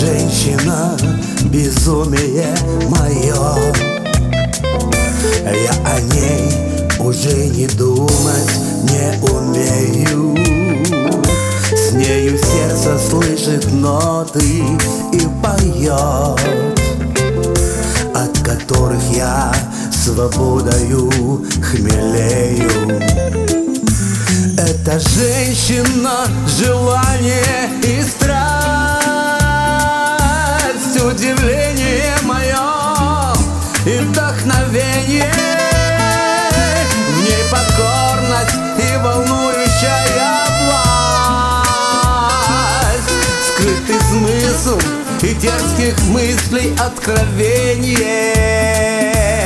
женщина, безумие мое. Я о ней уже не думать не умею. С нею сердце слышит ноты и поет, от которых я свободою хмелею. Эта женщина — желание и страсть, удивление мое и вдохновение. В ней покорность и волнующая власть, скрытый смысл и дерзких мыслей откровение.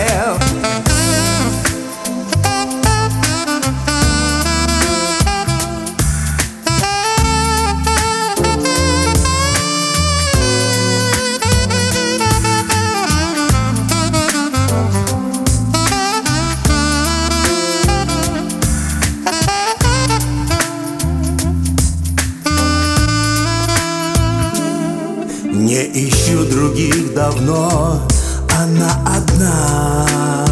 Не ищу других давно, она одна.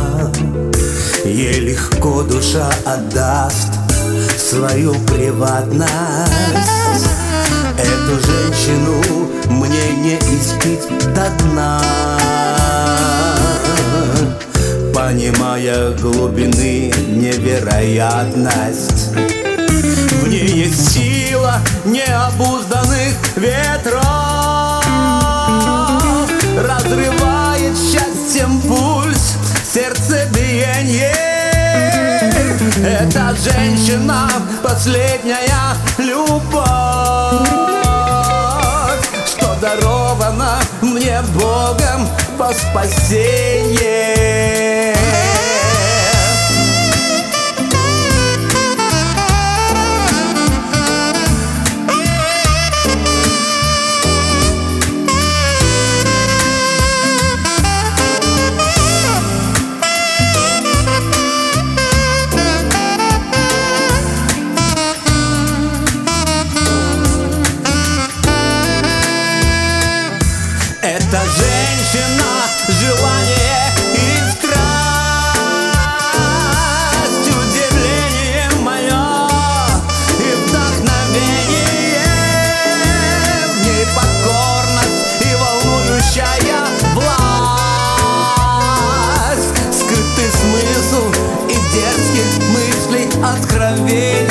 Ей легко душа отдаст свою приватность. Эту женщину мне не испить до дна, понимая глубины невероятность. В ней есть сила необузданных ветров, разрывает счастьем пульс, сердцебиение. Эта женщина — последняя любовь, что дарована мне Богом во спасение. Эта женщина — желание и страсть, удивление мое и вдохновение. В ней покорность и волнующая власть, скрытый смысл и дерзких мыслей откровений.